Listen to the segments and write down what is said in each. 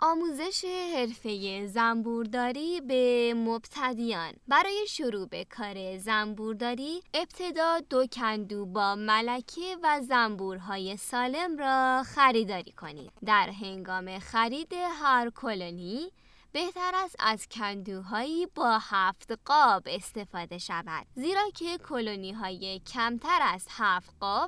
آموزش حرفه زنبورداری به مبتدیان. برای شروع به کار زنبورداری ابتدا 2 کندو با ملکه و زنبورهای سالم را خریداری کنید. در هنگام خرید هر کلونی بهتر است از کندوهایی با 7 قاب استفاده شود، زیرا که کلونی‌های کمتر از 7 قاب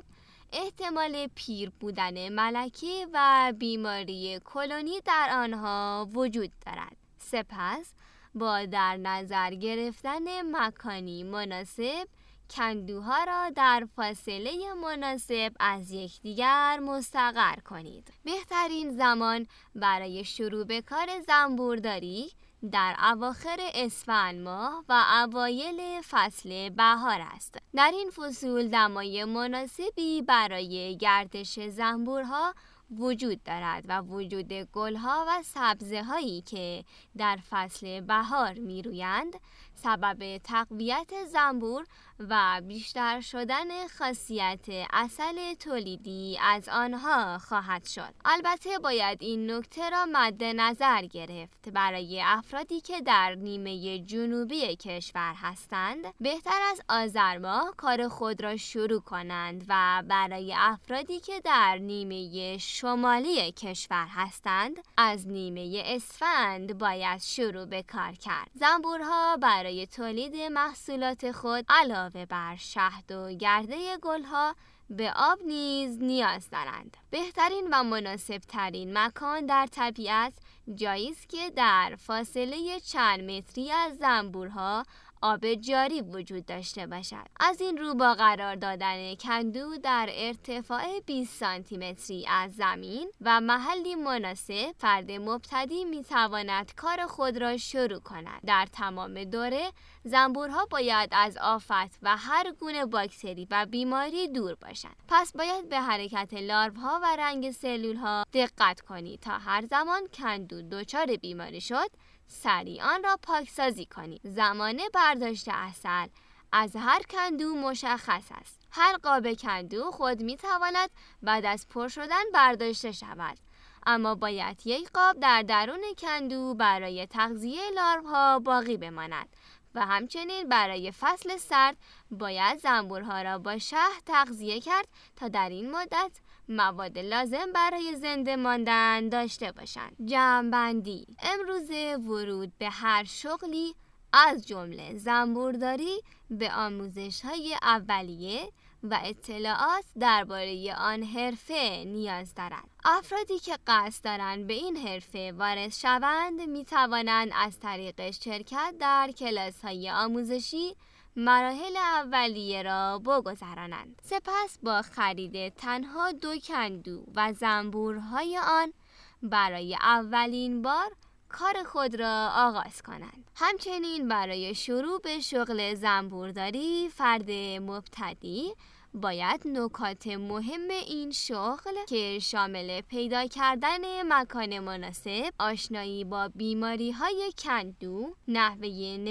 احتمال پیر بودن ملکه و بیماری کلونی در آنها وجود دارد. سپس با در نظر گرفتن مکانی مناسب کندوها را در فاصله مناسب از یکدیگر مستقر کنید. بهترین زمان برای شروع به کار زنبورداری در اواخر اسفند ماه و اوایل فصل بهار است. در این فصول دمای مناسبی برای گردش زنبورها وجود دارد و وجود گلها و سبزه هایی که در فصل بهار می رویند سبب تقویت زنبور و بیشتر شدن خاصیت عسل تولیدی از آنها خواهد شد. البته باید این نکته را مد نظر گرفت: برای افرادی که در نیمه جنوبی کشور هستند بهتر از آذر ماه کار خود را شروع کنند و برای افرادی که در نیمه شمالی کشور هستند از نیمه اسفند باید شروع به کار کرد. زنبورها برای تولید محصولات خود علاوه بر شهد و گرده گلها به آب نیز نیاز دارند. بهترین و مناسب ترین مکان در طبیعت جایی است که در فاصله چند متری از زنبورها آب جاری وجود داشته باشد. از این رو با قرار دادن کندو در ارتفاع 20 سانتی متری از زمین و محلی مناسب فرد مبتدی می تواند کار خود را شروع کند. در تمام دوره زنبورها باید از آفت و هر گونه باکتری و بیماری دور باشند. پس باید به حرکت لاروها و رنگ سلولها دقت کنید تا هر زمان کندو دچار بیماری شد سریع آن را پاکسازی کنید. زمان برداشت عسل از هر کندو مشخص است. هر قاب کندو خود می تواند بعد از پر شدن برداشته شود، اما باید 1 قاب در درون کندو برای تغذیه لاروها باقی بماند و همچنین برای فصل سرد باید زنبورها را با شهد تغذیه کرد تا در این مدت مواد لازم برای زنده ماندن داشته باشند. جمع‌بندی: امروزه ورود به هر شغلی از جمله زنبورداری به آموزش‌های اولیه و اطلاعات درباره آن حرفه نیاز دارد. افرادی که قصد دارند به این حرفه وارد شوند می توانند از طریق شرکت در کلاس‌های آموزشی مراحل اولیه را بگذرانند. سپس با خرید تنها 2 کندو و زنبورهای آن برای اولین بار کار خود را آغاز کنند. همچنین برای شروع به شغل زنبورداری فرد مبتدی باید نکات مهم این شغل که شامل پیدا کردن مکان مناسب، آشنایی با بیماری‌های کندو، نحوه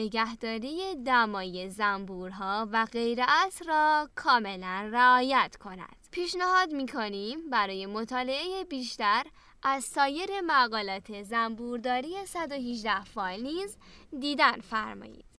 نگهداری دمای زنبورها و غیره است را کاملا رعایت کند. پیشنهاد می‌کنیم برای مطالعه بیشتر از سایر مقالات زنبورداری 118 فایل نیز دیدن فرمایید.